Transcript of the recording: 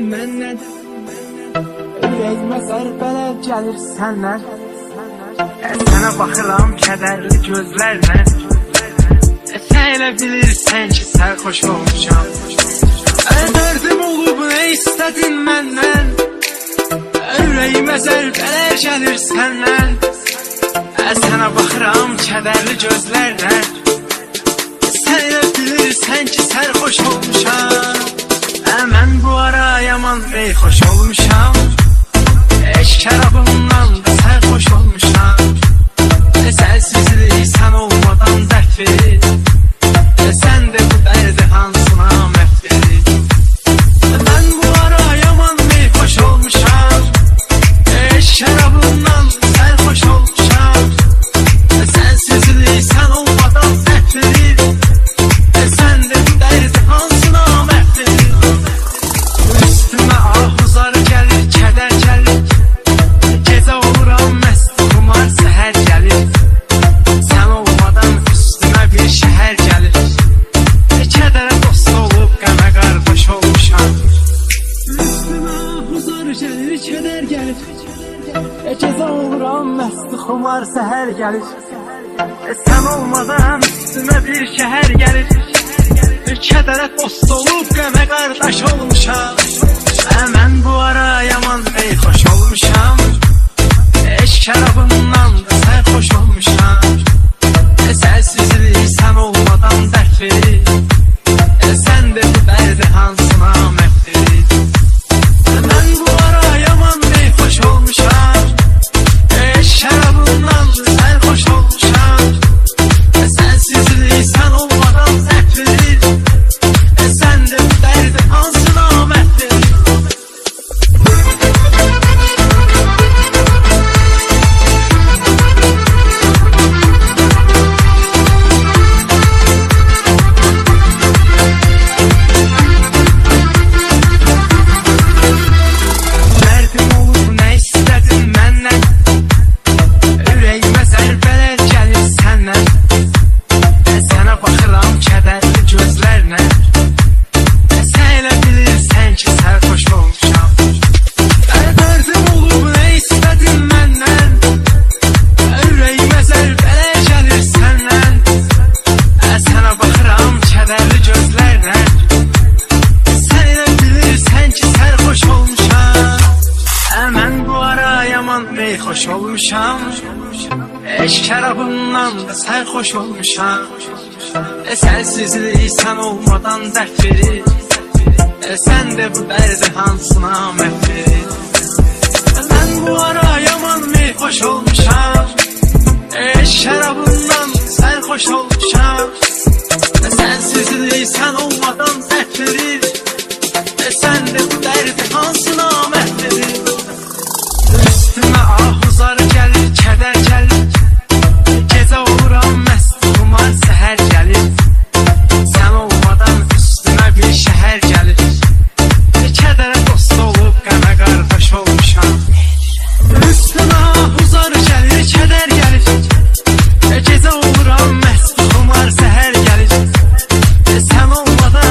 məndən. Ürəyimə zərbələr gəlir səndən. Sənə baxıram kədərli gözlərlə. Sən elə bilirsən ki, sərxoş olmuşam. Dərdim olub, nə istədin məndən? Ürəyimə zərbələr gəlir səndən. Sənə baxıram kədərli gözlərlə. Sən elə bilirsən ki, sərxoş olmuşam. Mən bu ara yaman beyxoş olmuşam. Şərabımdan da sərxoş olmuşam. Sensizlik sən olmadan dərd verir. Sən də bu dərdi hansına məhv verir. Mən bu ara yaman beyxoş olmuşam. Şərabımdan da sərxoş olmuşam. Sensizlik sən olmadan dərd verir. Sən də bu dərdi hansına məhv verir. Üstümə ahuzar gəlir, kədər gəlir. Gecə oluram məst, xumar səhər gəlir. Sən olmadan üstümə bir şəhər gəlir. Kədərə dost olub qəmə qardaş olmuşam. Üstümə ahuzar gəlir, kədər gəlir. Gecə oluram məst, xumar səhər gəlir. Sən olmadan üstümə bir şəhər gəlir. Kədərə dost olub qəmə qardaş olmuşam. Mən bu ara yaman beyxoş olmuşam. Şərabımdan da sərxoş olmuşam. Sensizlik sən olmadan dərd verir. Sən də bu dərdi hansına məhv verir. Mən bu ara yaman beyxoş olmuşam. Şərabımdan da sərxoş olmuşam. Sensizlik sən olmadan dərd verir. Sən də bu dərdi hansına məhv verir. Beyxoş olmuşam. Şərabımdan da sərxoş olmuşam. Sensizlik sən olmadan dərd verir. Sən də bu dərdi hansına məhv verir. Mən bu ara yaman beyxoş olmuşam. Şərabımdan da sərxoş olmuşam. Sensizlik sən olmadan dərd verir. Sən də bu dərdi hansına məhv verir. Üstümə ahuzar gəlir, kədər gəlir. Gecə oluram məst, xumar səhər gəlir. Sən olmadan üstümə bir şəhər gəlir. Kədərə dost olub qəmə qardaş olmuşam. Üstümə ahuzar gəlir, kədər gəlir. Gecə oluram məst, xumar səhər gəlir. Sən olmadan